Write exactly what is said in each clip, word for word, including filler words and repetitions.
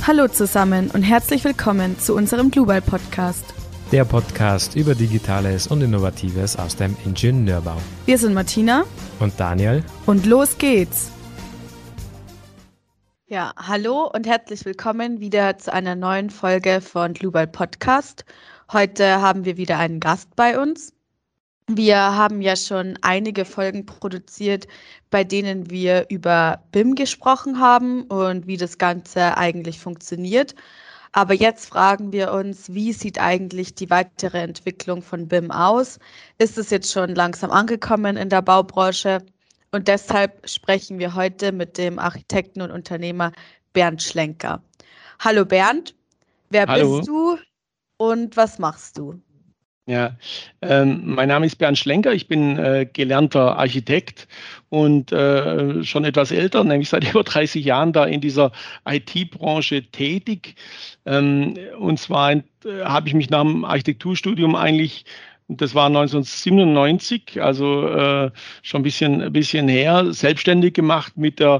Hallo zusammen und herzlich willkommen zu unserem Global Podcast. Der Podcast über Digitales und Innovatives aus dem Ingenieurbau. Wir sind Martina und Daniel und los geht's. Ja, hallo und herzlich willkommen wieder zu einer neuen Folge von Global Podcast. Heute haben wir wieder einen Gast bei uns. Wir haben ja schon einige Folgen produziert, bei denen wir über B I M gesprochen haben und wie das Ganze eigentlich funktioniert. Aber jetzt fragen wir uns, wie sieht eigentlich die weitere Entwicklung von B I M aus? Ist es jetzt schon langsam angekommen in der Baubranche? Und deshalb sprechen wir heute mit dem Architekten und Unternehmer Bernd Schlenker. Hallo Bernd, wer Hallo. bist du und was machst du? Ja, ähm, mein Name ist Bernd Schlenker, ich bin äh, gelernter Architekt und äh, schon etwas älter, nämlich seit über dreißig Jahren da in dieser I T-Branche tätig. Ähm, und zwar äh, habe ich mich nach dem Architekturstudium eigentlich, das war neunzehnhundertsiebenundneunzig, also äh, schon ein bisschen, ein bisschen her, selbstständig gemacht mit der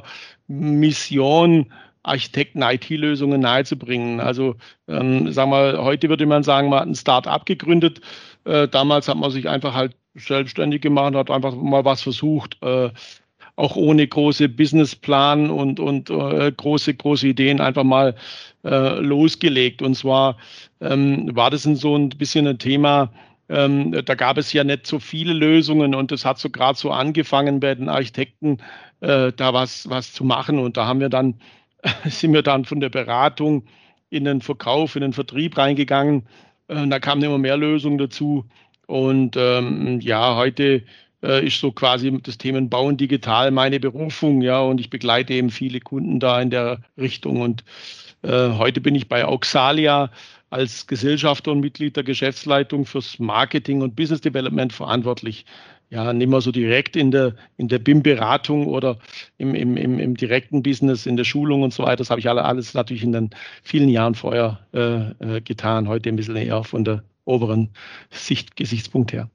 Mission, Architekten I T-Lösungen nahezubringen. Also ähm, sagen wir, heute würde man sagen, man hat ein Start-up gegründet. Äh, damals hat man sich einfach halt selbstständig gemacht und hat einfach mal was versucht, äh, auch ohne große Businessplan und, und äh, große, große Ideen einfach mal äh, losgelegt. Und zwar ähm, war das so ein bisschen ein Thema, ähm, da gab es ja nicht so viele Lösungen und das hat so gerade so angefangen bei den Architekten, äh, da was, was zu machen. Und da haben wir dann sind wir dann von der Beratung in den Verkauf, in den Vertrieb reingegangen. Äh, da kamen immer mehr Lösungen dazu. Und ähm, ja, heute äh, ist so quasi das Thema Bauen digital meine Berufung. Ja, und ich begleite eben viele Kunden da in der Richtung. Und äh, heute bin ich bei Auxalia als Gesellschafter und Mitglied der Geschäftsleitung fürs Marketing und Business Development verantwortlich. Ja, nicht mehr so direkt in der, in der B I M-Beratung oder im, im, im, im direkten Business, in der Schulung und so weiter. Das habe ich alle, alles natürlich in den vielen Jahren vorher äh, getan. Heute ein bisschen eher von der oberen Sicht, Gesichtspunkt her.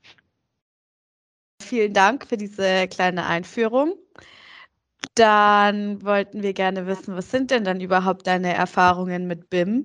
Vielen Dank für diese kleine Einführung. Dann wollten wir gerne wissen, was sind denn dann überhaupt deine Erfahrungen mit B I M?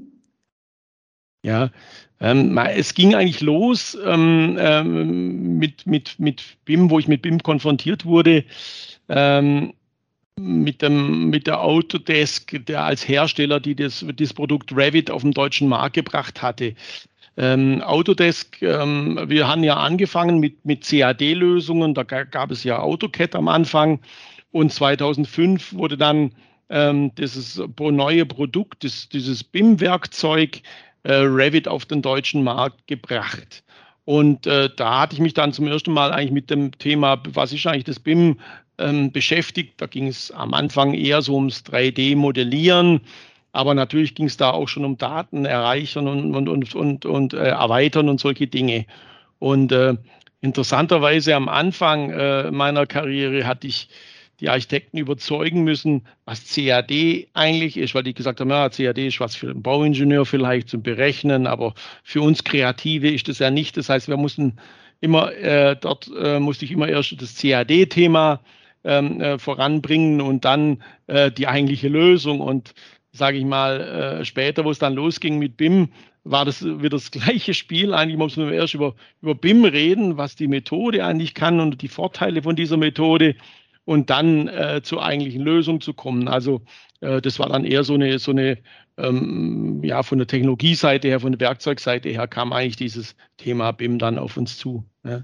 Ja, ähm, es ging eigentlich los ähm, ähm, mit, mit, mit B I M, wo ich mit B I M konfrontiert wurde, ähm, mit, dem, mit der Autodesk, der als Hersteller, die das, das Produkt Revit auf den deutschen Markt gebracht hatte. Ähm, Autodesk, ähm, wir haben ja angefangen mit, mit C A D-Lösungen, da gab es ja AutoCAD am Anfang und zweitausendfünf wurde dann ähm, dieses neue Produkt, das, dieses B I M-Werkzeug, Revit auf den deutschen Markt gebracht. Und äh, da hatte ich mich dann zum ersten Mal eigentlich mit dem Thema, was ist eigentlich das B I M, ähm, beschäftigt. Da ging es am Anfang eher so ums drei D-Modellieren, aber natürlich ging es da auch schon um Daten erreichern und, und, und, und, und äh, erweitern und solche Dinge. Und äh, interessanterweise am Anfang äh, meiner Karriere hatte ich die Architekten überzeugen müssen, was C A D eigentlich ist, weil die gesagt haben, ja, C A D ist was für einen Bauingenieur vielleicht zum Berechnen, aber für uns Kreative ist das ja nicht. Das heißt, wir mussten immer, äh, dort äh, musste ich immer erst das C A D-Thema ähm, äh, voranbringen und dann äh, die eigentliche Lösung. Und sage ich mal, äh, später, wo es dann losging mit B I M, war das wieder das gleiche Spiel. Eigentlich muss man erst über, über B I M reden, was die Methode eigentlich kann und die Vorteile von dieser Methode. Und dann äh, zur eigentlichen Lösung zu kommen. Also äh, das war dann eher so eine, so eine ähm, ja, von der Technologieseite her, von der Werkzeugseite her kam eigentlich dieses Thema B I M dann auf uns zu. Ja?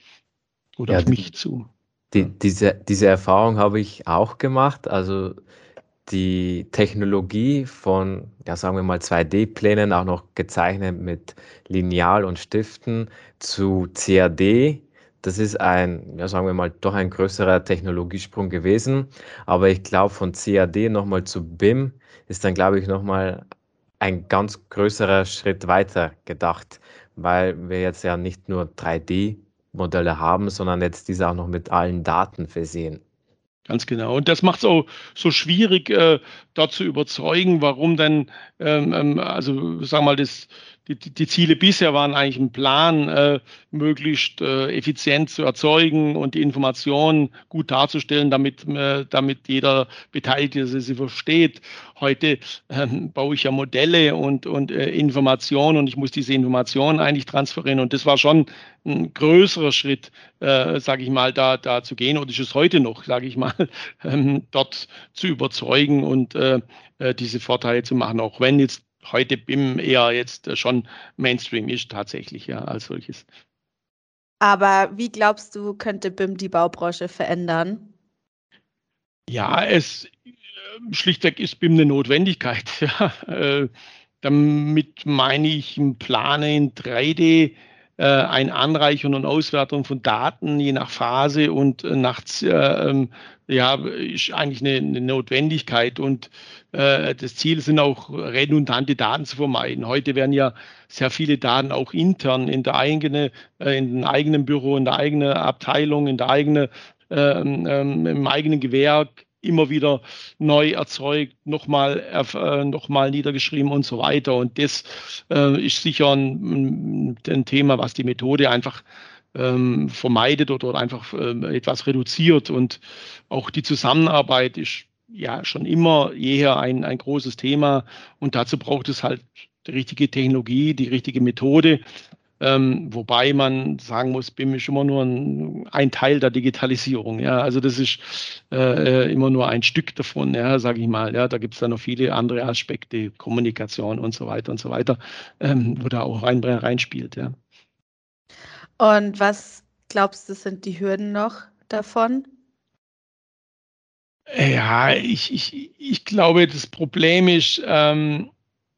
Oder ja, auf mich zu. Die, diese, diese Erfahrung habe ich auch gemacht. Also die Technologie von, ja, sagen wir mal, zwei D-Plänen, auch noch gezeichnet mit Lineal und Stiften, zu C A D. Das ist ein, ja, sagen wir mal, doch ein größerer Technologiesprung gewesen. Aber ich glaube, von C A D nochmal zu B I M ist dann, glaube ich, nochmal ein ganz größerer Schritt weiter gedacht, weil wir jetzt ja nicht nur drei D-Modelle haben, sondern jetzt diese auch noch mit allen Daten versehen. Ganz genau. Und das macht es auch so schwierig, äh, dort zu überzeugen, warum denn, ähm, also sagen wir mal, das, die, die Ziele bisher waren eigentlich ein Plan, äh, möglichst äh, effizient zu erzeugen und die Informationen gut darzustellen, damit, äh, damit jeder Beteiligte sie, sie versteht. Heute ähm, baue ich ja Modelle und, und äh, Informationen und ich muss diese Informationen eigentlich transferieren. Und das war schon ein größerer Schritt, äh, sage ich mal, da, da zu gehen. Und ist es heute noch, sage ich mal, ähm, dort zu überzeugen und äh, diese Vorteile zu machen, auch wenn jetzt heute B I M eher jetzt schon Mainstream ist tatsächlich, ja, als solches. Aber wie glaubst du, könnte B I M die Baubranche verändern? Ja, es schlichtweg ist B I M eine Notwendigkeit. Ja. Äh, damit meine ich ein Plane in drei D, äh, ein Anreichern und Auswertung von Daten je nach Phase und äh, nach äh, ja, ist eigentlich eine, eine Notwendigkeit und äh, das Ziel sind auch redundante Daten zu vermeiden. Heute werden ja sehr viele Daten auch intern in der eigenen, äh, in dem eigenen Büro, in der eigenen Abteilung, in der eigenen, ähm, ähm, im eigenen Gewerk immer wieder neu erzeugt, nochmal äh, noch mal niedergeschrieben und so weiter. Und das äh, ist sicher ein, ein Thema, was die Methode einfach ähm, vermeidet oder einfach äh, etwas reduziert. Und auch die Zusammenarbeit ist ja schon immer jeher ein, ein großes Thema. Und dazu braucht es halt die richtige Technologie, die richtige Methode. Ähm, wobei man sagen muss, B I M ist immer nur ein, ein Teil der Digitalisierung. Ja, also das ist äh, immer nur ein Stück davon, ja, sage ich mal. Ja, da gibt es dann noch viele andere Aspekte, Kommunikation und so weiter und so weiter, ähm, wo da auch rein, reinspielt. Ja. Und was glaubst du, sind die Hürden noch davon? Ja, ich, ich, ich glaube, das Problem ist, ähm,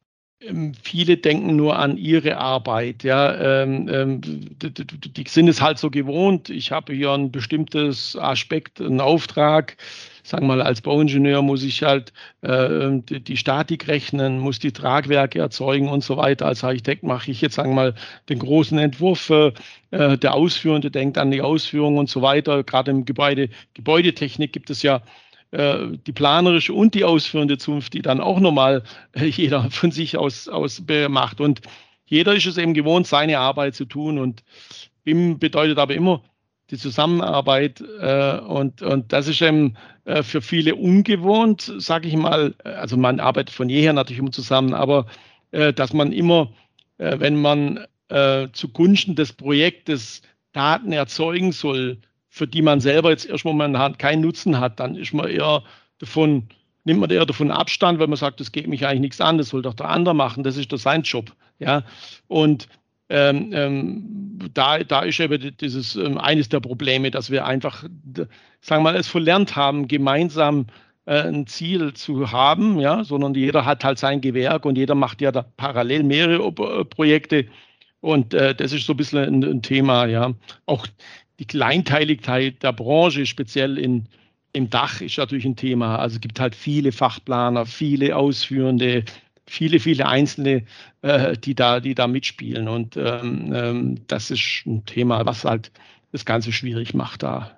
viele denken nur an ihre Arbeit, ja, ähm, ähm, die, die, die sind es halt so gewohnt. Ich habe hier ein bestimmtes Aspekt, einen Auftrag. Sagen wir mal, als Bauingenieur muss ich halt äh, die, die Statik rechnen, muss die Tragwerke erzeugen und so weiter. Als Architekt mache ich jetzt, sagen wir mal, den großen Entwurf. Äh, der Ausführende denkt an die Ausführung und so weiter. Gerade im Gebäude, Gebäudetechnik gibt es ja die planerische und die ausführende Zunft, die dann auch nochmal jeder von sich aus, aus macht. Und jeder ist es eben gewohnt, seine Arbeit zu tun. Und B I M bedeutet aber immer die Zusammenarbeit. Äh, und, und das ist eben äh, für viele ungewohnt, sage ich mal. Also man arbeitet von jeher natürlich immer zusammen, aber äh, dass man immer, äh, wenn man äh, zugunsten des Projektes Daten erzeugen soll, für die man selber jetzt erstmal momentan keinen Nutzen hat, dann ist man eher davon, nimmt man eher davon Abstand, weil man sagt, das geht mich eigentlich nichts an, das soll doch der andere machen, das ist doch sein Job. Ja? Und ähm, ähm, da, da ist eben dieses ähm, eines der Probleme, dass wir einfach, sagen wir mal, es verlernt haben, gemeinsam äh, ein Ziel zu haben, ja, sondern jeder hat halt sein Gewerk und jeder macht ja da parallel mehrere äh, Projekte. Und äh, das ist so ein bisschen ein, ein Thema, ja. Auch die Kleinteiligkeit der Branche, speziell in, im Dach, ist natürlich ein Thema. Also es gibt halt viele Fachplaner, viele Ausführende, viele, viele Einzelne, äh, die, da, die da mitspielen. Und ähm, ähm, das ist ein Thema, was halt das Ganze schwierig macht da.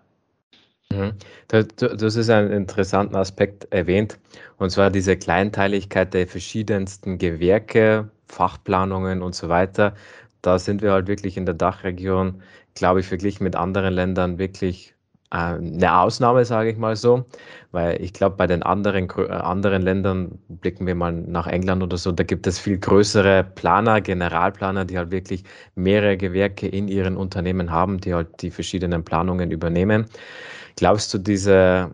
Mhm. Du, du, du hast einen interessanten Aspekt erwähnt, und zwar diese Kleinteiligkeit der verschiedensten Gewerke, Fachplanungen und so weiter. Da sind wir halt wirklich in der Dachregion, glaube ich, verglichen mit anderen Ländern wirklich äh, eine Ausnahme, sage ich mal so. Weil ich glaube, bei den anderen, grö- äh, anderen Ländern, blicken wir mal nach England oder so, da gibt es viel größere Planer, Generalplaner, die halt wirklich mehrere Gewerke in ihren Unternehmen haben, die halt die verschiedenen Planungen übernehmen. Glaubst du, diese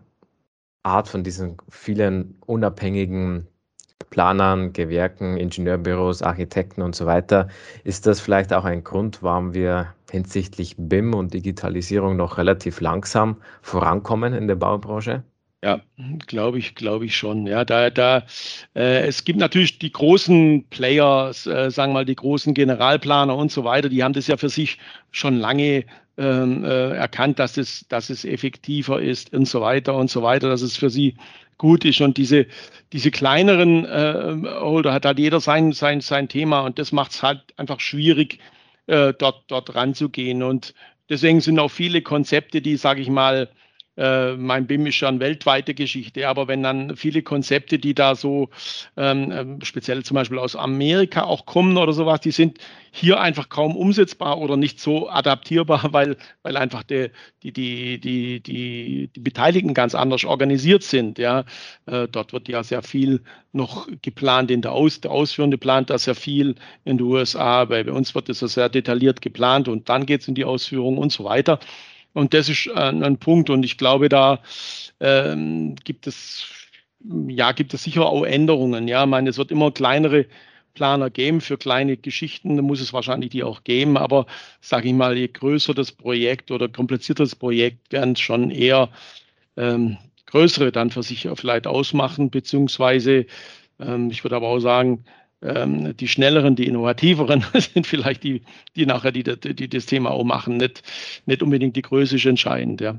Art von diesen vielen unabhängigen Planern, Gewerken, Ingenieurbüros, Architekten und so weiter, ist das vielleicht auch ein Grund, warum wir hinsichtlich B I M und Digitalisierung noch relativ langsam vorankommen in der Baubranche? Ja, glaube ich, glaube ich schon. Ja, da, da, äh, es gibt natürlich die großen Players, äh, sagen wir mal die großen Generalplaner und so weiter, die haben das ja für sich schon lange ähm, äh, erkannt, dass es, dass es effektiver ist und so weiter und so weiter, dass es für sie gut ist. Und diese, diese kleineren äh, Holder hat halt jeder sein, sein, sein Thema und das macht es halt einfach schwierig, äh, dort, dort ranzugehen. Und deswegen sind auch viele Konzepte, die, sage ich mal, äh, mein B I M ist ja eine weltweite Geschichte, aber wenn dann viele Konzepte, die da so ähm, speziell zum Beispiel aus Amerika auch kommen oder sowas, die sind hier einfach kaum umsetzbar oder nicht so adaptierbar, weil, weil einfach die, die, die, die, die, die Beteiligten ganz anders organisiert sind. Ja. Äh, dort wird ja sehr viel noch geplant in der Aus, der Ausführende plant da sehr viel in den U S A, weil bei uns wird das ja sehr detailliert geplant und dann geht es in die Ausführung und so weiter. Und das ist ein, ein Punkt und ich glaube, da ähm, gibt es ja gibt es sicher auch Änderungen. Ja, ich meine, es wird immer kleinere Planer geben für kleine Geschichten, da muss es wahrscheinlich die auch geben, aber sage ich mal, je größer das Projekt oder komplizierter das Projekt, werden es schon eher ähm, größere dann für sich vielleicht ausmachen, beziehungsweise ähm, ich würde aber auch sagen, ähm, die schnelleren, die innovativeren sind vielleicht die, die nachher die, die, die das Thema auch machen, nicht, nicht unbedingt die Größe ist entscheidend, ja.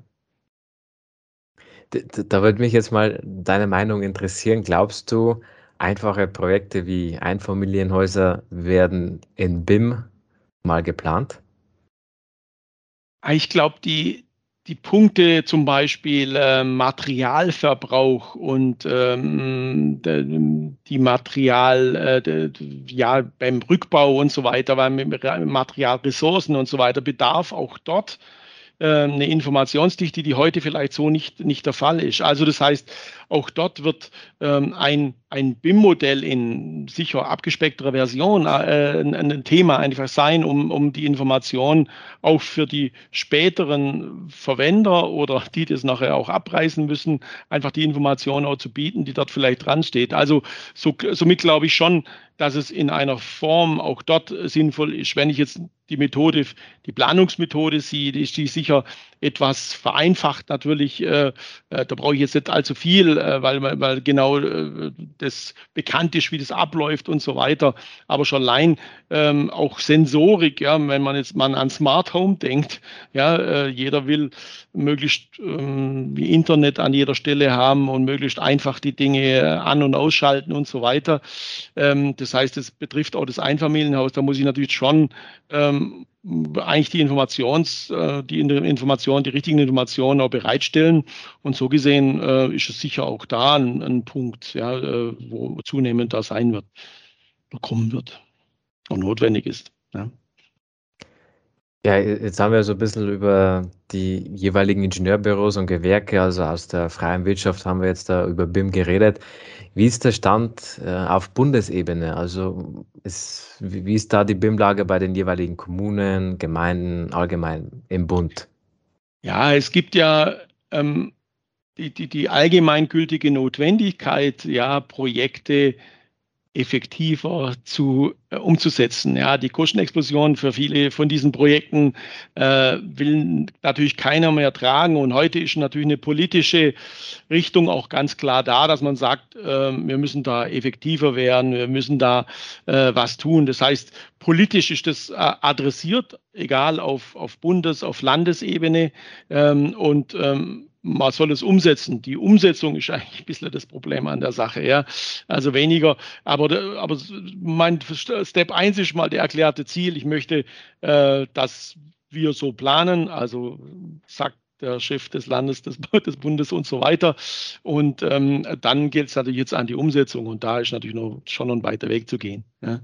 D d da würde mich jetzt mal deine Meinung interessieren. Glaubst du, einfache Projekte wie Einfamilienhäuser werden in B I M mal geplant? Ich glaube, die, die Punkte zum Beispiel äh, Materialverbrauch und ähm, de, die Material, äh, de, ja, beim Rückbau und so weiter, weil Materialressourcen und so weiter, Bedarf auch dort eine Informationsdichte, die heute vielleicht so nicht, nicht der Fall ist. Also das heißt, auch dort wird ähm, ein, ein B I M-Modell in sicher abgespeckterer Version äh, ein, ein Thema einfach sein, um, um die Information auch für die späteren Verwender oder die das nachher auch abreißen müssen, einfach die Information auch zu bieten, die dort vielleicht dran steht. Also so, somit glaube ich schon, dass es in einer Form auch dort sinnvoll ist. Wenn ich jetzt die Methode, die Planungsmethode sehe, die ist die sicher etwas vereinfacht natürlich. Äh, äh, da brauche ich jetzt nicht allzu viel, äh, weil, weil genau äh, das bekannt ist, wie das abläuft und so weiter. Aber schon allein ähm, auch Sensorik, ja, wenn man jetzt mal an Smart Home denkt, ja, äh, jeder will möglichst ähm, wie Internet an jeder Stelle haben und möglichst einfach die Dinge an- und ausschalten und so weiter. Ähm, das heißt, es betrifft auch das Einfamilienhaus. Da muss ich natürlich schon ähm, eigentlich die Informations, äh, die Information, die richtigen Informationen auch bereitstellen. Und so gesehen äh, ist es sicher auch da ein, ein Punkt, ja, äh, wo zunehmend da sein wird, kommen wird und notwendig ist. Ja. Ja, jetzt haben wir so ein bisschen über die jeweiligen Ingenieurbüros und Gewerke, also aus der freien Wirtschaft haben wir jetzt da über B I M geredet. Wie ist der Stand äh, auf Bundesebene? Also ist, wie wie ist da die B I M-Lage bei den jeweiligen Kommunen, Gemeinden, allgemein im Bund? Ja, es gibt ja ähm, die, die, die allgemeingültige Notwendigkeit, ja, Projekte effektiver zu, äh, umzusetzen. Ja, die Kostenexplosion für viele von diesen Projekten äh, will natürlich keiner mehr tragen. Und heute ist natürlich eine politische Richtung auch ganz klar da, dass man sagt, äh, wir müssen da effektiver werden, wir müssen da äh, was tun. Das heißt, politisch ist das äh, adressiert, egal auf, auf Bundes-, auf Landesebene. Ähm, und ähm, man soll es umsetzen. Die Umsetzung ist eigentlich ein bisschen das Problem an der Sache. Ja. Also weniger, aber, aber mein Step eins ist mal der erklärte Ziel. Ich möchte, äh, dass wir so planen, also sagt der Chef des Landes, des, des Bundes und so weiter. Und ähm, dann geht es natürlich jetzt an die Umsetzung und da ist natürlich noch schon ein weiter Weg zu gehen. Ja,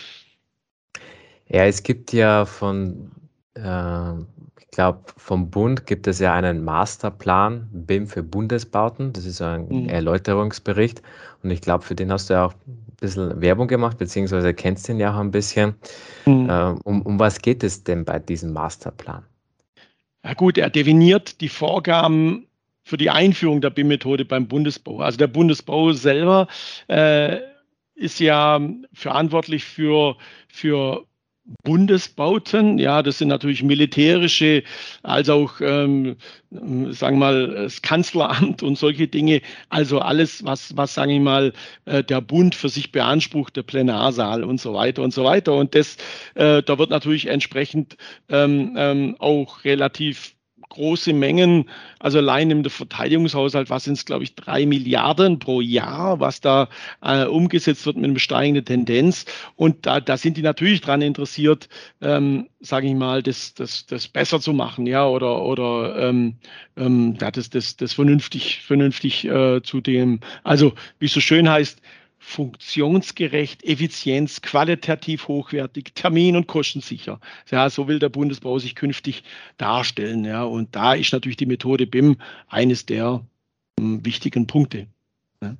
Ja, es gibt ja von, äh, ich glaube, vom Bund gibt es ja einen Masterplan B I M für Bundesbauten. Das ist so ein hm. Erläuterungsbericht. Und ich glaube, für den hast du ja auch ein bisschen Werbung gemacht, beziehungsweise kennst den ja auch ein bisschen. Hm. Äh, um, um was geht es denn bei diesem Masterplan? Ja gut, er definiert die Vorgaben für die Einführung der B I M-Methode beim Bundesbau. Also der Bundesbau selber äh, ist ja verantwortlich für, für Bundesbauten. Ja, das sind natürlich militärische, als auch, ähm, sagen wir mal, das Kanzleramt und solche Dinge. Also alles, was, was sagen wir mal, äh, der Bund für sich beansprucht, der Plenarsaal und so weiter und so weiter. Und das, äh, da wird natürlich entsprechend ähm, ähm, auch relativ große Mengen, also allein im Verteidigungshaushalt, was sind es, glaube ich, drei Milliarden pro Jahr, was da äh, umgesetzt wird mit einer steigenden Tendenz. Und da, da sind die natürlich daran interessiert, ähm, sage ich mal, das, das, das besser zu machen, ja, oder, oder ähm, ähm, ja, das, das, das vernünftig, vernünftig äh, zu dem, also wie es so schön heißt, funktionsgerecht, Effizienz, qualitativ hochwertig, termin- und kostensicher. Ja, so will der Bundesbau sich künftig darstellen. Ja, und da ist natürlich die Methode B I M eines der ähm, wichtigen Punkte. Ja.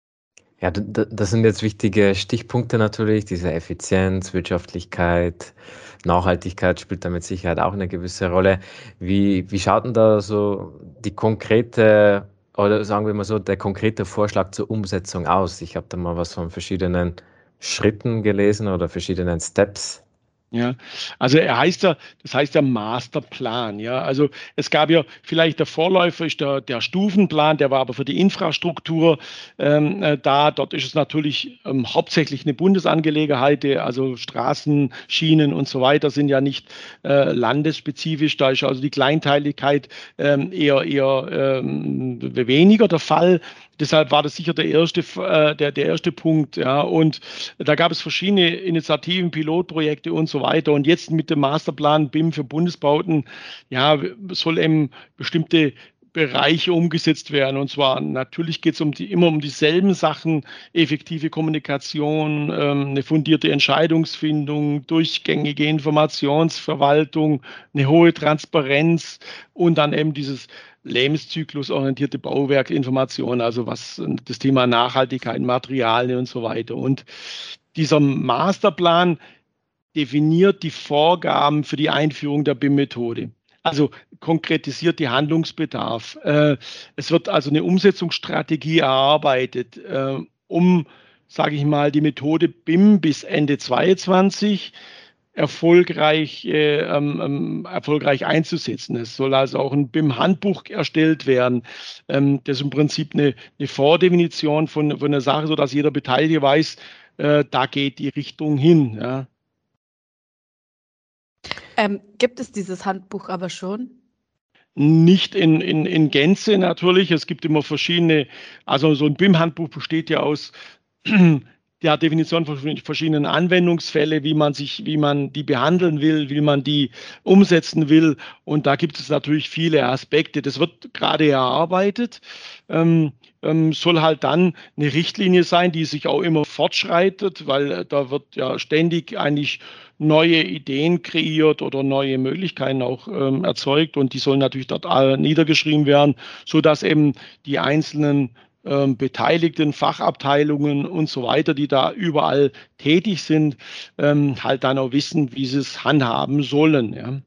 Ja, d- d- das sind jetzt wichtige Stichpunkte natürlich, diese Effizienz, Wirtschaftlichkeit, Nachhaltigkeit spielt da mit Sicherheit auch eine gewisse Rolle. Wie, wie schaut denn da so die konkrete, oder sagen wir mal so, der konkrete Vorschlag zur Umsetzung aus? Ich habe da mal was von verschiedenen Schritten gelesen oder verschiedenen Steps. Ja, also er heißt ja, das heißt ja Masterplan. Ja, also es gab ja vielleicht der Vorläufer ist der, der Stufenplan, der war aber für die Infrastruktur ähm, äh, da. Dort ist es natürlich ähm, hauptsächlich eine Bundesangelegenheit, also Straßen, Schienen und so weiter sind ja nicht äh, landesspezifisch. Da ist also die Kleinteiligkeit ähm, eher eher ähm, weniger der Fall. Deshalb war das sicher der erste, äh, der, der erste Punkt. Ja. Und da gab es verschiedene Initiativen, Pilotprojekte und so weiter. Und jetzt mit dem Masterplan B I M für Bundesbauten, ja, soll eben bestimmte Bereiche umgesetzt werden. Und zwar natürlich geht es um die, immer um dieselben Sachen, effektive Kommunikation, ähm, eine fundierte Entscheidungsfindung, durchgängige Informationsverwaltung, eine hohe Transparenz und dann eben dieses lebenszyklusorientierte Bauwerkinformation, also was das Thema Nachhaltigkeit, Materialien und so weiter. Und dieser Masterplan definiert die Vorgaben für die Einführung der B I M-Methode. Also konkretisiert die Handlungsbedarf. Äh, es wird also eine Umsetzungsstrategie erarbeitet, äh, um, sage ich mal, die Methode B I M bis Ende zweiundzwanzig erfolgreich, äh, ähm, erfolgreich einzusetzen. Es soll also auch ein B I M-Handbuch erstellt werden. Ähm, das ist im Prinzip eine, eine Vordefinition von, von der Sache, sodass jeder Beteiligte weiß, äh, da geht die Richtung hin. Ja. Ähm, gibt es dieses Handbuch aber schon? Nicht in, in, in Gänze natürlich. Es gibt immer verschiedene, also so ein B I M-Handbuch besteht ja aus der Definition von verschiedenen Anwendungsfällen, wie man sich, wie man die behandeln will, wie man die umsetzen will. Und da gibt es natürlich viele Aspekte. Das wird gerade erarbeitet. Ähm, ähm, soll halt dann eine Richtlinie sein, die sich auch immer fortschreitet, weil äh, da wird ja ständig eigentlich neue Ideen kreiert oder neue Möglichkeiten auch ähm, erzeugt. Und die sollen natürlich dort äh, niedergeschrieben werden, sodass eben die einzelnen ähm, beteiligten Fachabteilungen und so weiter, die da überall tätig sind, ähm, halt dann auch wissen, wie sie es handhaben sollen. Ja.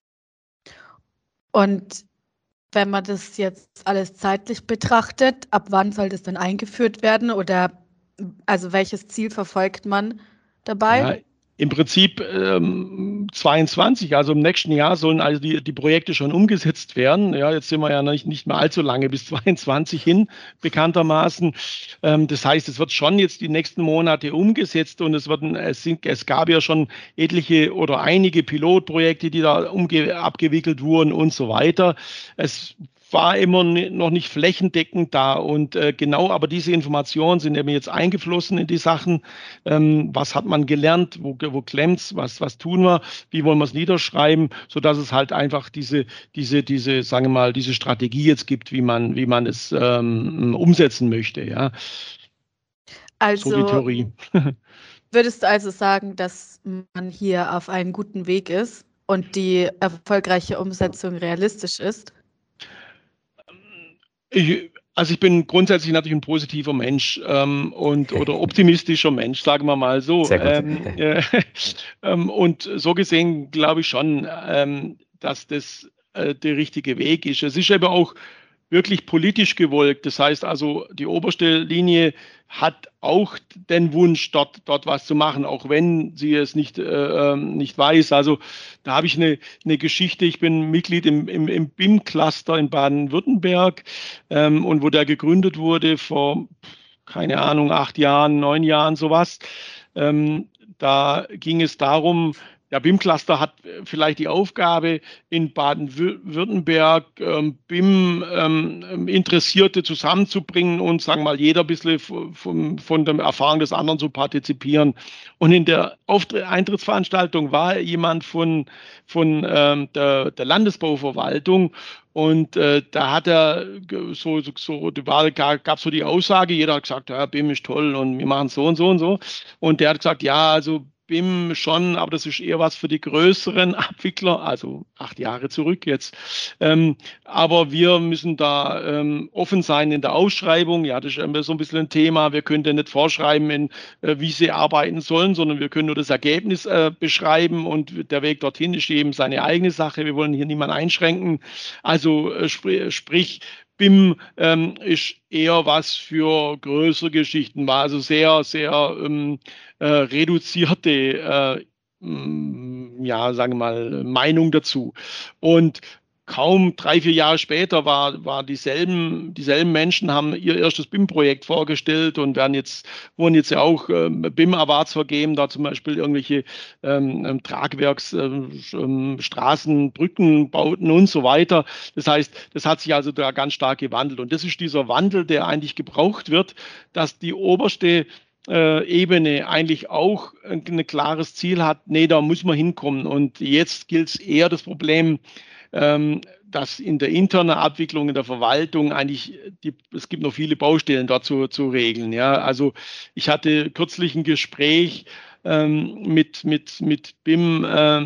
Und wenn man das jetzt alles zeitlich betrachtet, ab wann soll das dann eingeführt werden oder also welches Ziel verfolgt man dabei? Ja, im Prinzip ähm, zweiundzwanzig, also im nächsten Jahr sollen also die, die Projekte schon umgesetzt werden. Ja, jetzt sind wir ja nicht, nicht mehr allzu lange bis zweiundzwanzig hin, bekanntermaßen. Ähm, das heißt, es wird schon jetzt die nächsten Monate umgesetzt und es, werden, es, sind, es gab ja schon etliche oder einige Pilotprojekte, die da umge abgewickelt wurden und so weiter. Es war immer noch nicht flächendeckend da und äh, genau, aber diese Informationen sind eben jetzt eingeflossen in die Sachen. Ähm, was hat man gelernt? Wo, wo klemmt's? Was, was tun wir? Wie wollen wir es niederschreiben? Sodass es halt einfach diese, diese, diese, sagen wir mal, diese Strategie jetzt gibt, wie man, wie man es ähm, umsetzen möchte, ja. Also so die Theorie. würdest du also sagen, dass man hier auf einem guten Weg ist und die erfolgreiche Umsetzung realistisch ist? Ich, also ich bin grundsätzlich natürlich ein positiver Mensch ähm, und oder optimistischer Mensch, sagen wir mal so. Sehr gut. Ähm, äh, ähm, und so gesehen glaube ich schon, ähm, dass das äh, der richtige Weg ist. Es ist aber auch wirklich politisch gewollt. Das heißt also, die oberste Linie hat auch den Wunsch, dort, dort was zu machen, auch wenn sie es nicht, äh, nicht weiß. Also da habe ich eine, eine Geschichte. Ich bin Mitglied im, im, im B I M-Cluster in Baden-Württemberg ähm, und wo der gegründet wurde vor, keine Ahnung, acht Jahren, neun Jahren, sowas. Ähm, da ging es darum, der B I M-Cluster hat vielleicht die Aufgabe, in Baden-Württemberg ähm, B I M-Interessierte ähm, zusammenzubringen und, sagen wir mal, jeder ein bisschen von, von der Erfahrung des anderen zu partizipieren. Und in der Auftritt- Eintrittsveranstaltung war jemand von, von ähm, der, der Landesbauverwaltung. Und äh, da hat er so, so, so gab es so die Aussage, jeder hat gesagt, ja, B I M ist toll und wir machen so und so und so. Und der hat gesagt, ja, also B I M schon, aber das ist eher was für die größeren Abwickler, also acht Jahre zurück jetzt. Ähm, aber wir müssen da ähm, offen sein in der Ausschreibung. Ja, das ist immer so ein bisschen ein Thema. Wir können ja nicht vorschreiben, in, äh, wie sie arbeiten sollen, sondern wir können nur das Ergebnis äh, beschreiben und der Weg dorthin ist eben seine eigene Sache. Wir wollen hier niemanden einschränken. Also äh, sprich, sprich B I M ähm, ist eher was für größere Geschichten, war also sehr, sehr ähm, äh, reduzierte, äh, mh, ja, sagen wir mal, Meinung dazu. Und kaum drei, vier Jahre später war, war dieselben, dieselben Menschen haben ihr erstes B I M-Projekt vorgestellt und werden jetzt, wurden jetzt ja auch ähm, B I M-Awards vergeben, da zum Beispiel irgendwelche ähm, Tragwerks, ähm, Straßen, Brücken bauten und so weiter. Das heißt, das hat sich also da ganz stark gewandelt. Und das ist dieser Wandel, der eigentlich gebraucht wird, dass die oberste äh, Ebene eigentlich auch ein, ein klares Ziel hat, nee, da muss man hinkommen. Und jetzt gilt es eher das Problem, ähm, dass in der internen Abwicklung, in der Verwaltung eigentlich, die, es gibt noch viele Baustellen dort zu, zu regeln. Ja, also ich hatte kürzlich ein Gespräch ähm, mit, mit, mit B I M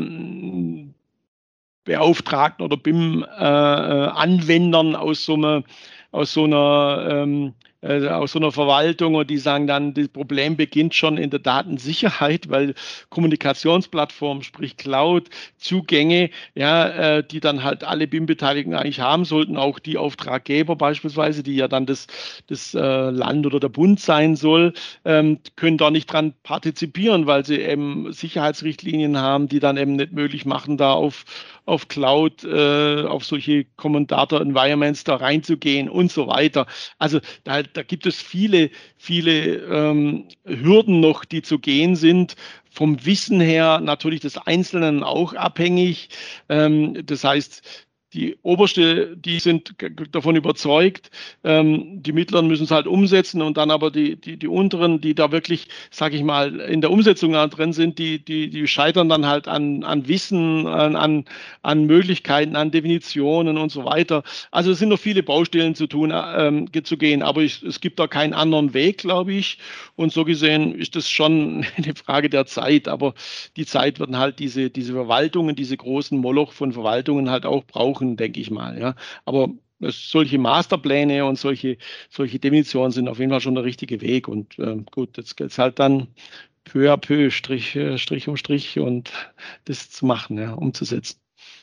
ähm, Beauftragten oder B I M-Anwendern äh, aus so einer, aus so einer ähm, äh, aus so einer Verwaltung, und die sagen dann, das Problem beginnt schon in der Datensicherheit, weil Kommunikationsplattformen, sprich Cloud, Zugänge, ja, äh, die dann halt alle B I M-Beteiligten eigentlich haben sollten, auch die Auftraggeber beispielsweise, die ja dann das, das äh, Land oder der Bund sein soll, ähm, können da nicht dran partizipieren, weil sie eben Sicherheitsrichtlinien haben, die dann eben nicht möglich machen, da auf auf Cloud, äh, auf solche Kommentator-Environments da reinzugehen und so weiter. Also da, da gibt es viele, viele ähm, Hürden noch, die zu gehen sind. Vom Wissen her natürlich des Einzelnen auch abhängig. Ähm, das heißt, die Oberste, die sind davon überzeugt, ähm, die Mittleren müssen es halt umsetzen, und dann aber die, die, die Unteren, die da wirklich, sage ich mal, in der Umsetzung drin sind, die, die, die scheitern dann halt an, an Wissen, an, an Möglichkeiten, an Definitionen und so weiter. Also es sind noch viele Baustellen zu tun, ähm, zu gehen, aber ich, es gibt da keinen anderen Weg, glaube ich. Und so gesehen ist das schon eine Frage der Zeit, aber die Zeit werden halt diese, diese Verwaltungen, diese großen Moloch von Verwaltungen halt auch brauchen, denke ich mal. Ja. Aber solche Masterpläne und solche, solche Definitionen sind auf jeden Fall schon der richtige Weg. Und äh, gut, jetzt geht es halt dann peu à peu, Strich, Strich um Strich, und das zu machen, ja, umzusetzen.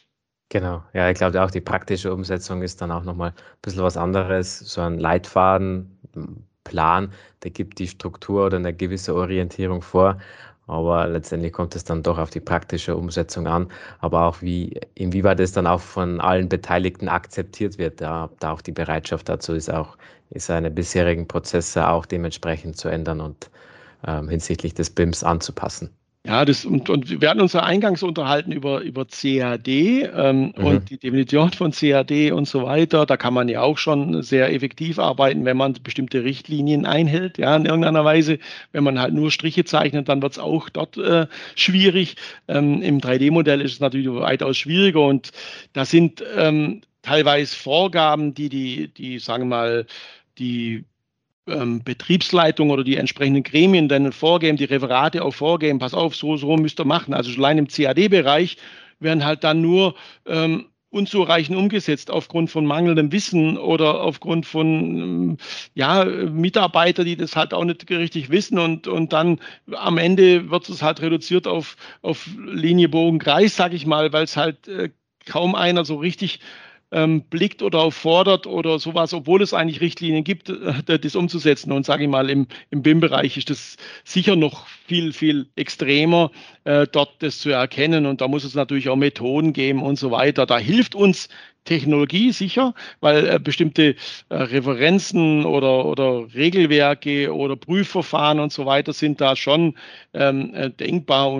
Genau, ja, ich glaube auch die praktische Umsetzung ist dann auch nochmal ein bisschen was anderes. So ein Leitfaden, ein Plan, der gibt die Struktur oder eine gewisse Orientierung vor. Aber letztendlich kommt es dann doch auf die praktische Umsetzung an, aber auch wie, inwieweit es dann auch von allen Beteiligten akzeptiert wird. Ja, da auch die Bereitschaft dazu ist auch, ist seine bisherigen Prozesse auch dementsprechend zu ändern und ähm, hinsichtlich des B I Ms anzupassen. Ja, das, und, und wir hatten uns ja eingangs unterhalten über, über C A D ähm, mhm. und die Definition von C A D und so weiter. Da kann man ja auch schon sehr effektiv arbeiten, wenn man bestimmte Richtlinien einhält, ja, in irgendeiner Weise. Wenn man halt nur Striche zeichnet, dann wird es auch dort äh, schwierig. Ähm, Im drei D-Modell ist es natürlich weitaus schwieriger, und da sind ähm, teilweise Vorgaben, die die, die, sagen wir mal, die Ähm, Betriebsleitung oder die entsprechenden Gremien dann vorgeben, die Referate auch vorgeben, pass auf, so, so müsst ihr machen. Also allein im C A D-Bereich werden halt dann nur ähm, unzureichend umgesetzt aufgrund von mangelndem Wissen oder aufgrund von ja, Mitarbeitern, die das halt auch nicht richtig wissen, und, und dann am Ende wird es halt reduziert auf, auf Linie, Bogen, Kreis, sage ich mal, weil es halt äh, kaum einer so richtig Ähm, blickt oder fordert oder sowas, obwohl es eigentlich Richtlinien gibt, äh, das umzusetzen. Und sage ich mal, im, im B I M-Bereich ist das sicher noch viel, viel extremer, äh, dort das zu erkennen. Und da muss es natürlich auch Methoden geben und so weiter. Da hilft uns Technologie sicher, weil äh, bestimmte äh, Referenzen oder, oder Regelwerke oder Prüfverfahren und so weiter sind da schon ähm, äh, denkbar und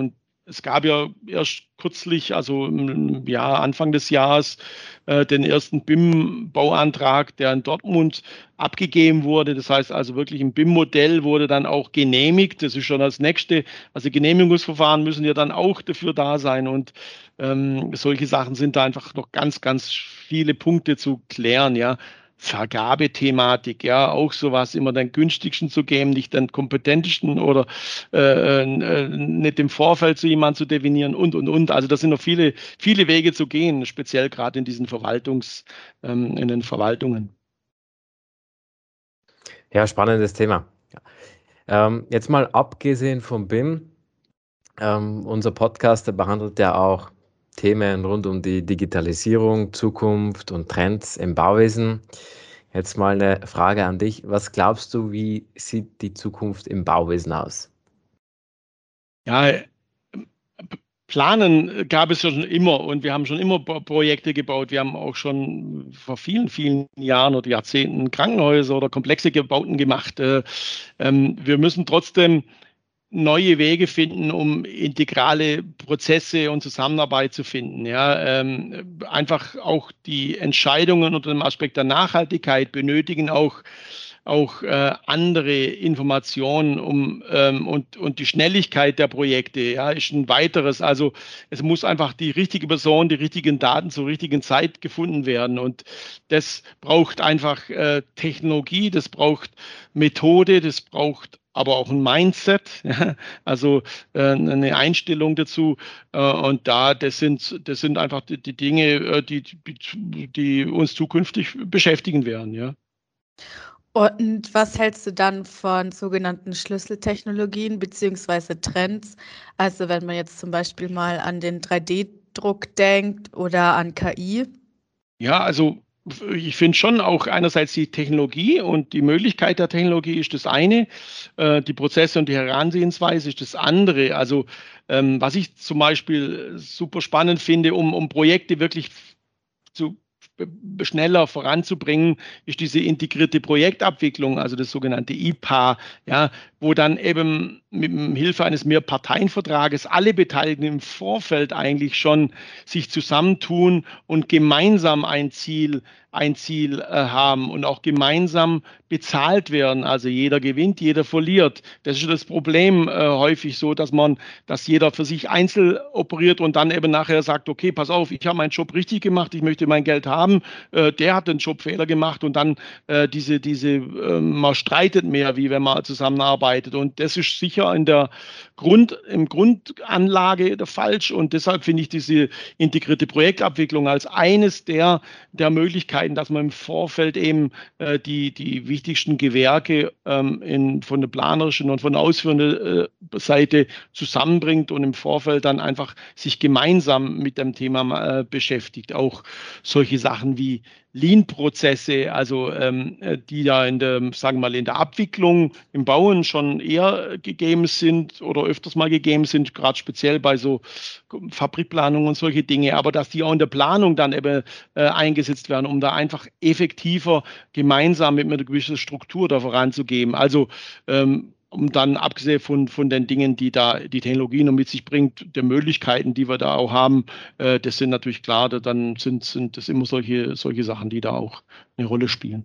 es gab ja erst kürzlich, also im Jahr, Anfang des Jahres, äh, den ersten B I M-Bauantrag, der in Dortmund abgegeben wurde. Das heißt also wirklich ein B I M-Modell wurde dann auch genehmigt. Das ist schon das nächste. Also Genehmigungsverfahren müssen ja dann auch dafür da sein. Und ähm, solche Sachen sind da einfach noch ganz, ganz viele Punkte zu klären, ja. Vergabethematik, ja, auch sowas, immer den günstigsten zu geben, nicht den kompetentesten oder äh, äh, nicht im Vorfeld zu jemandem zu definieren und, und, und. Also das sind noch viele, viele Wege zu gehen, speziell gerade in diesen Verwaltungs, ähm, in den Verwaltungen. Ja, spannendes Thema. Ähm, jetzt mal abgesehen vom B I M, ähm, unser Podcast der behandelt ja auch Themen rund um die Digitalisierung, Zukunft und Trends im Bauwesen. Jetzt mal eine Frage an dich. Was glaubst du, wie sieht die Zukunft im Bauwesen aus? Ja, Planen gab es ja schon immer und wir haben schon immer Projekte gebaut. Wir haben auch schon vor vielen, vielen Jahren oder Jahrzehnten Krankenhäuser oder komplexe Bauten gemacht. Wir müssen trotzdem neue Wege finden, um integrale Prozesse und Zusammenarbeit zu finden. Ja, ähm, einfach auch die Entscheidungen unter dem Aspekt der Nachhaltigkeit benötigen auch auch äh, andere Informationen um ähm, und und die Schnelligkeit der Projekte, ja, ist ein weiteres. Also es muss einfach die richtige Person, die richtigen Daten zur richtigen Zeit gefunden werden und das braucht einfach äh, Technologie, das braucht Methode, das braucht aber auch ein Mindset, ja, also äh, eine Einstellung dazu. Äh, und da, das sind, das sind einfach die, die Dinge, äh, die, die, die uns zukünftig beschäftigen werden, ja. Und was hältst du dann von sogenannten Schlüsseltechnologien beziehungsweise Trends? Also wenn man jetzt zum Beispiel mal an den drei D-Druck denkt oder an K I. Ja, also ich finde schon auch einerseits die Technologie und die Möglichkeit der Technologie ist das eine, äh, die Prozesse und die Herangehensweise ist das andere. Also ähm, was ich zum Beispiel super spannend finde, um, um Projekte wirklich zu schneller voranzubringen, ist diese integrierte Projektabwicklung, also das sogenannte I P A, ja, wo dann eben mit Hilfe eines Mehrparteienvertrages alle Beteiligten im Vorfeld eigentlich schon sich zusammentun und gemeinsam ein Ziel, ein Ziel äh, haben und auch gemeinsam bezahlt werden. Also jeder gewinnt, jeder verliert. Das ist das Problem äh, häufig so, dass man, dass jeder für sich einzeln operiert und dann eben nachher sagt, okay, pass auf, ich habe meinen Job richtig gemacht, ich möchte mein Geld haben, äh, der hat den Jobfehler gemacht und dann äh, diese, diese, äh, man streitet mehr, wie wenn man zusammenarbeitet. Und das ist sicher in der Grund, im Grundanlage der falsch und deshalb finde ich diese integrierte Projektabwicklung als eines der, der Möglichkeiten, dass man im Vorfeld eben äh, die, die wichtigsten Gewerke ähm, in, von der planerischen und von der ausführenden äh, Seite zusammenbringt und im Vorfeld dann einfach sich gemeinsam mit dem Thema äh, beschäftigt. Auch solche Sachen wie Lean-Prozesse, also ähm, die da in der, sagen wir mal, in der Abwicklung im Bauen schon eher gegeben sind oder öfters mal gegeben sind, gerade speziell bei so Fabrikplanung und solche Dinge, aber dass die auch in der Planung dann eben äh, eingesetzt werden, um da einfach effektiver gemeinsam mit einer gewissen Struktur da voranzugehen. Also ähm, um dann abgesehen von, von den Dingen, die da die Technologie noch mit sich bringt, der Möglichkeiten, die wir da auch haben, äh, das sind natürlich klar, dann sind, sind das immer solche, solche Sachen, die da auch eine Rolle spielen.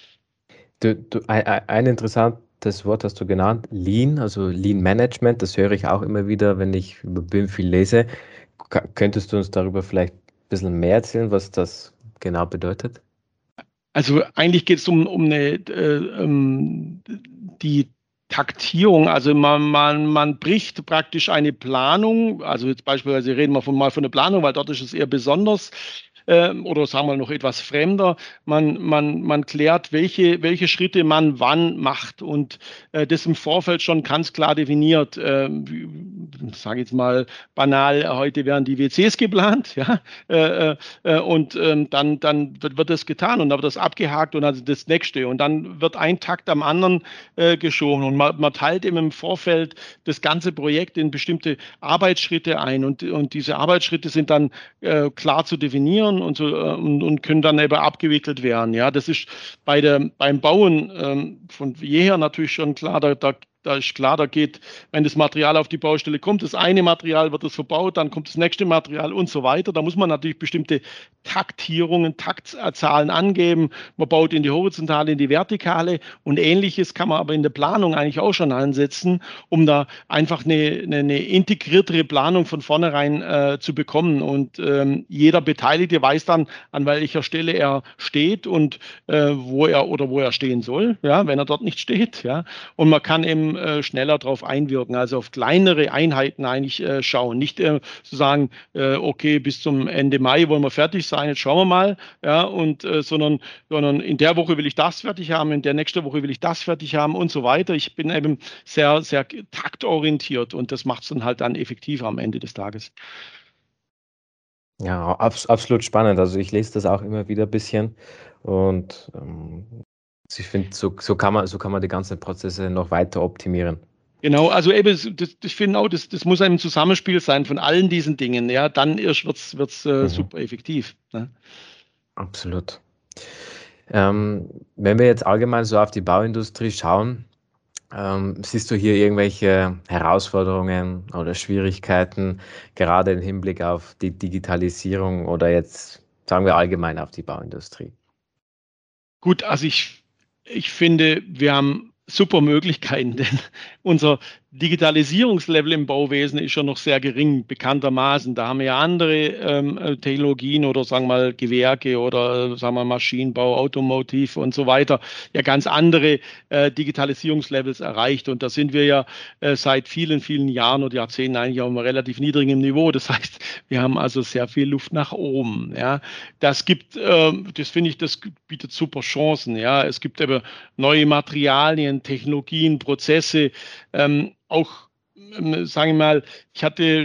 Du, du, ein, ein interessantes Wort hast du genannt, Lean, also Lean Management, das höre ich auch immer wieder, wenn ich über B I M viel lese. K- könntest du uns darüber vielleicht ein bisschen mehr erzählen, was das genau bedeutet? Also eigentlich geht es um, um eine, äh, um die Taktierung, also man, man, man bricht praktisch eine Planung, also jetzt beispielsweise reden wir von, mal von der Planung, weil dort ist es eher besonders äh, oder sagen wir noch etwas fremder. Man, man, man klärt, welche, welche Schritte man wann macht und äh, das im Vorfeld schon ganz klar definiert. Äh, ich sage jetzt mal banal, heute werden die W Cs geplant, ja, äh, äh, und äh, dann, dann wird, wird das getan und dann wird das abgehakt und also das nächste und dann wird ein Takt am anderen äh, geschoben und man, man teilt eben im Vorfeld das ganze Projekt in bestimmte Arbeitsschritte ein und, und diese Arbeitsschritte sind dann äh, klar zu definieren und, so, äh, und, und können dann eben abgewickelt werden. Ja, das ist bei der, beim Bauen ähm, von jeher natürlich schon klar, da, da Da ist klar, da geht, wenn das Material auf die Baustelle kommt, das eine Material wird es verbaut, dann kommt das nächste Material und so weiter. Da muss man natürlich bestimmte Taktierungen, Taktzahlen angeben. Man baut in die Horizontale, in die Vertikale und Ähnliches kann man aber in der Planung eigentlich auch schon ansetzen, um da einfach eine, eine, eine integriertere Planung von vornherein äh, zu bekommen. Und ähm, jeder Beteiligte weiß dann, an welcher Stelle er steht und äh, wo er oder wo er stehen soll, ja, wenn er dort nicht steht. Ja. Und man kann eben äh, schneller darauf einwirken, also auf kleinere Einheiten eigentlich äh, schauen. Nicht äh, zu sagen, äh, okay, bis zum Ende Mai wollen wir fertig sein, jetzt schauen wir mal, ja, und, äh, sondern, sondern in der Woche will ich das fertig haben, in der nächsten Woche will ich das fertig haben und so weiter. Ich bin eben sehr, sehr taktorientiert und das macht es dann halt dann effektiver am Ende des Tages. Ja, abs absolut spannend. Also ich lese das auch immer wieder ein bisschen und ähm, ich finde, so, so kann man, so kann man die ganzen Prozesse noch weiter optimieren. Genau, also eben, das, ich finde auch, das, das muss ein Zusammenspiel sein von allen diesen Dingen. Ja, dann erst wird es wird's, äh, Mhm. super effektiv. Ne? Absolut. Ähm, wenn wir jetzt allgemein so auf die Bauindustrie schauen, ähm, siehst du hier irgendwelche Herausforderungen oder Schwierigkeiten, gerade im Hinblick auf die Digitalisierung oder jetzt sagen wir allgemein auf die Bauindustrie? Gut, also ich, ich finde, wir haben super Möglichkeiten, denn unser Digitalisierungslevel im Bauwesen ist schon noch sehr gering, bekanntermaßen. Da haben wir ja andere ähm, äh, Technologien oder sagen wir mal Gewerke oder äh, sagen wir Maschinenbau, Automotiv und so weiter, ja ganz andere äh, Digitalisierungslevels erreicht. Und da sind wir ja äh, seit vielen, vielen Jahren oder Jahrzehnten eigentlich auf einem relativ niedrigen Niveau. Das heißt, wir haben also sehr viel Luft nach oben. Ja. Das gibt, äh, das finde ich, das bietet super Chancen. Ja. Es gibt eben neue Materialien, Technologien, Prozesse, ähm, auch, ähm, sagen wir mal, ich hatte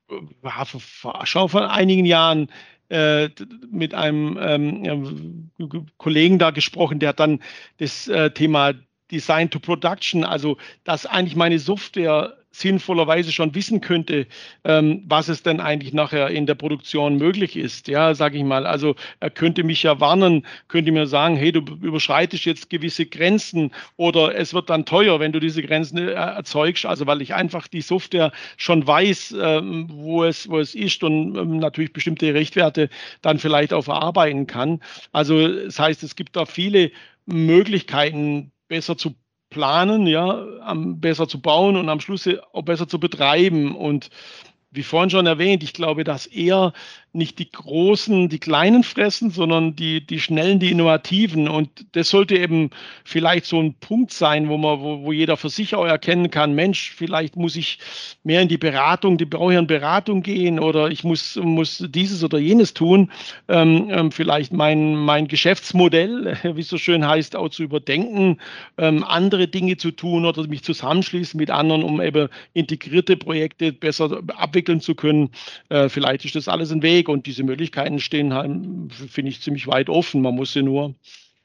war vor, vor, schon vor einigen Jahren äh, mit einem ähm, Kollegen da gesprochen, der hat dann das äh, Thema Design to Production, also dass eigentlich meine Software sinnvollerweise schon wissen könnte, ähm, was es denn eigentlich nachher in der Produktion möglich ist. Ja, sage ich mal. Also er könnte mich ja warnen, könnte mir sagen, hey, du überschreitest jetzt gewisse Grenzen oder es wird dann teuer, wenn du diese Grenzen äh, erzeugst. Also weil ich einfach die Software schon weiß, ähm, wo es, wo es ist und ähm, natürlich bestimmte Richtwerte dann vielleicht auch verarbeiten kann. Also das heißt, es gibt da viele Möglichkeiten, besser zu planen, ja, am, besser zu bauen und am Schluss auch besser zu betreiben. Und wie vorhin schon erwähnt, ich glaube, dass eher nicht die Großen, die Kleinen fressen, sondern die, die Schnellen, die Innovativen. Und das sollte eben vielleicht so ein Punkt sein, wo man, wo, wo jeder für sich auch erkennen kann, Mensch, vielleicht muss ich mehr in die Beratung, die brauche ich in Beratung gehen oder ich muss, muss dieses oder jenes tun. Ähm, ähm, vielleicht mein, mein Geschäftsmodell, wie es so schön heißt, auch zu überdenken, ähm, andere Dinge zu tun oder mich zusammenschließen mit anderen, um eben integrierte Projekte besser abwickeln zu können. Äh, vielleicht ist das alles ein Weg. Und diese Möglichkeiten stehen halt, finde ich, ziemlich weit offen. Man muss sie nur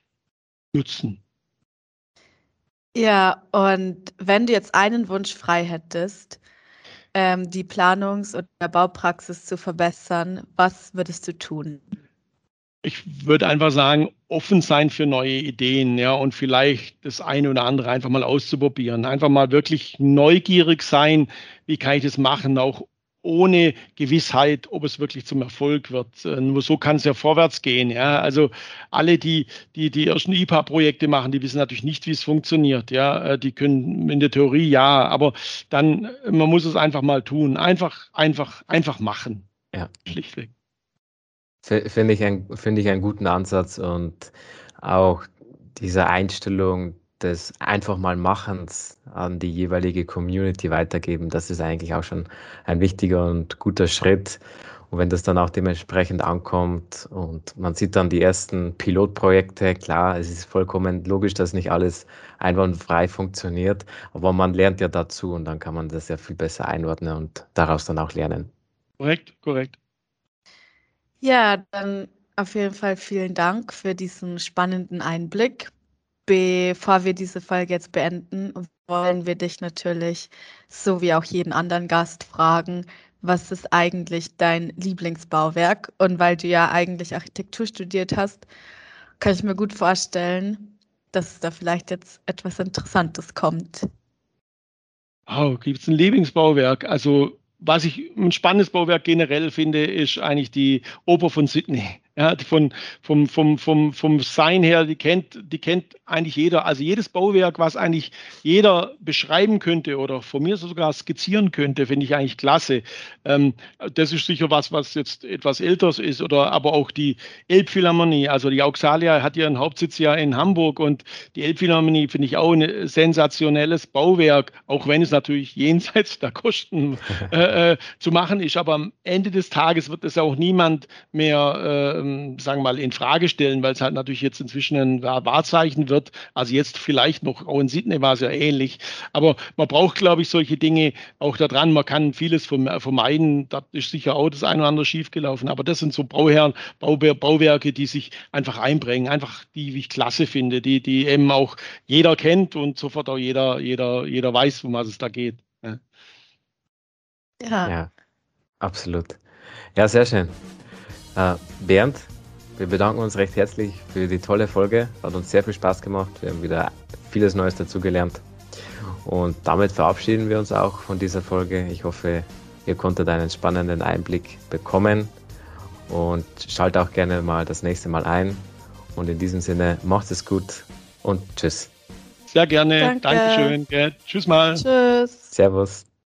nutzen. Ja, und wenn du jetzt einen Wunsch frei hättest, ähm, die Planungs- oder Baupraxis zu verbessern, was würdest du tun? Ich würde einfach sagen, offen sein für neue Ideen, ja, und vielleicht das eine oder andere einfach mal auszuprobieren. Einfach mal wirklich neugierig sein, wie kann ich das machen, auch ohne Gewissheit, ob es wirklich zum Erfolg wird. Äh, Nur so kann es ja vorwärts gehen. Ja. Also alle, die die, die ersten I P A-Projekte machen, die wissen natürlich nicht, wie es funktioniert. Ja. Äh, Die können in der Theorie ja, aber dann, äh, man muss es einfach mal tun. Einfach, einfach, einfach machen. Ja. Schlichtweg. F- Finde ich, ein, finde ich einen guten Ansatz und auch diese Einstellung des einfach mal Machens an die jeweilige Community weitergeben, das ist eigentlich auch schon ein wichtiger und guter Schritt. Und wenn das dann auch dementsprechend ankommt und man sieht dann die ersten Pilotprojekte, klar, es ist vollkommen logisch, dass nicht alles einwandfrei funktioniert, aber man lernt ja dazu und dann kann man das ja viel besser einordnen und daraus dann auch lernen. Korrekt, korrekt. Ja, dann auf jeden Fall vielen Dank für diesen spannenden Einblick. Bevor wir diese Folge jetzt beenden, wollen wir dich natürlich, so wie auch jeden anderen Gast, fragen, was ist eigentlich dein Lieblingsbauwerk? Und weil du ja eigentlich Architektur studiert hast, kann ich mir gut vorstellen, dass da vielleicht jetzt etwas Interessantes kommt. Oh, gibt es ein Lieblingsbauwerk? Also, was ich ein spannendes Bauwerk generell finde, ist eigentlich die Oper von Sydney. Ja, die von, vom, vom, vom, vom Sein her, die kennt, die kennt eigentlich jeder. Also jedes Bauwerk, was eigentlich jeder beschreiben könnte oder von mir sogar skizzieren könnte, finde ich eigentlich klasse. Ähm, das ist sicher was, was jetzt etwas älteres ist. Oder aber auch die Elbphilharmonie. Also die Auxalia hat ihren Hauptsitz ja in Hamburg und die Elbphilharmonie finde ich auch ein sensationelles Bauwerk, auch wenn es natürlich jenseits der Kosten äh, äh, zu machen ist. Aber am Ende des Tages wird es auch niemand mehr äh, sagen wir mal, in Frage stellen, weil es halt natürlich jetzt inzwischen ein Wahrzeichen wird. Also jetzt vielleicht noch, auch in Sydney war es ja ähnlich. Aber man braucht, glaube ich, solche Dinge auch daran. Man kann vieles vermeiden. Da ist sicher auch das eine oder andere schiefgelaufen. Aber das sind so Bauherren, Bauwerke, die sich einfach einbringen, einfach die ich klasse finde, die, die eben auch jeder kennt und sofort auch jeder, jeder, jeder weiß, um was es da geht. Ja, ja. ja absolut. Ja, sehr schön. Uh, Bernd, wir bedanken uns recht herzlich für die tolle Folge. Hat uns sehr viel Spaß gemacht. Wir haben wieder vieles Neues dazugelernt. Und damit verabschieden wir uns auch von dieser Folge. Ich hoffe, ihr konntet einen spannenden Einblick bekommen. Und schaltet auch gerne mal das nächste Mal ein. Und in diesem Sinne, macht es gut und tschüss. Sehr gerne. Danke. Dankeschön. Ja, tschüss mal. Tschüss. Servus.